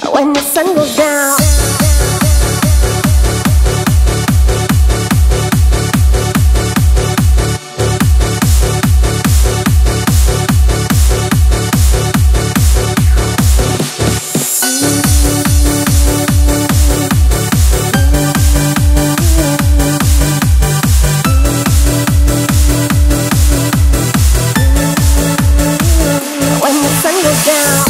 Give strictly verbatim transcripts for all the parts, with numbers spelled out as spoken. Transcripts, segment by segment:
when the sun goes down. When the sun goes down.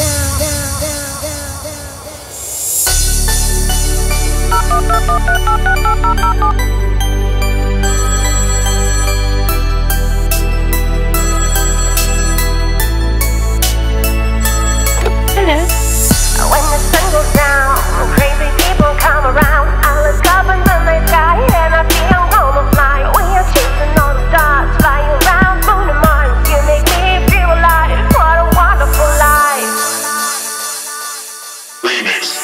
Hello. When the sun goes down, crazy people come around. I look up in the night sky and I feel gonna fly. We are chasing all the stars, flying around moon and Mars. You make me feel alive. What a wonderful life. Remix.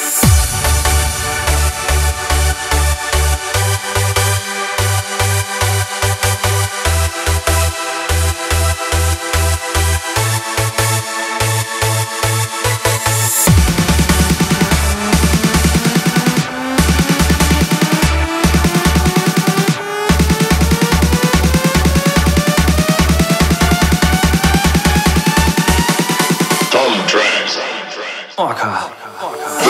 Tom Trance. Orca.